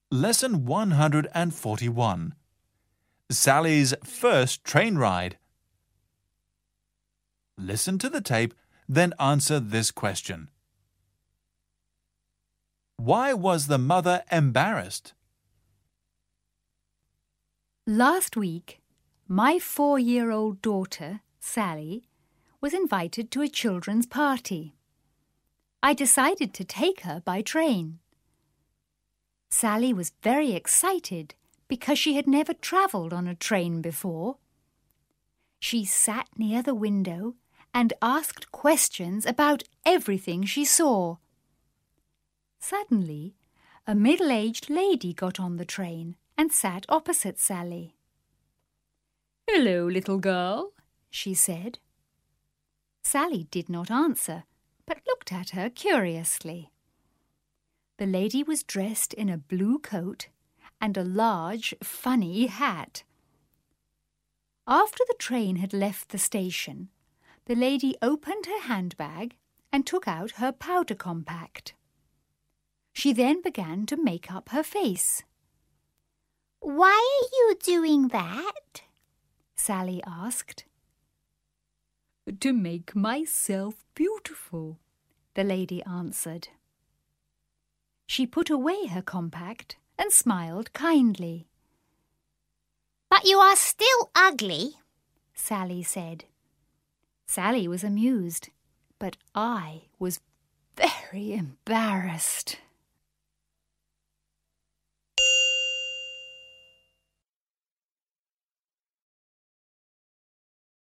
Lesson 141. Sally's first train ride. Listen to the tape, then answer this question. Why was the mother embarrassed? Last week, my 4-year-old daughter, Sally, was invited to a children's party. I decided to take her by train. Sally was very excited because she had never travelled on a train before. She sat near the window and asked questions about everything she saw. Suddenly, a middle-aged lady got on the train and sat opposite Sally. "Hello, little girl," she said. Sally did not answer, but looked at her curiously. The lady was dressed in a blue coat and a large, funny hat. After the train had left the station, the lady opened her handbag and took out her powder compact. She then began to make up her face. "Why are you doing that?" Sally asked. "To make myself beautiful," the lady answered. She put away her compact and smiled kindly. "But you are still ugly," Sally said. Sally was amused, but I was very embarrassed.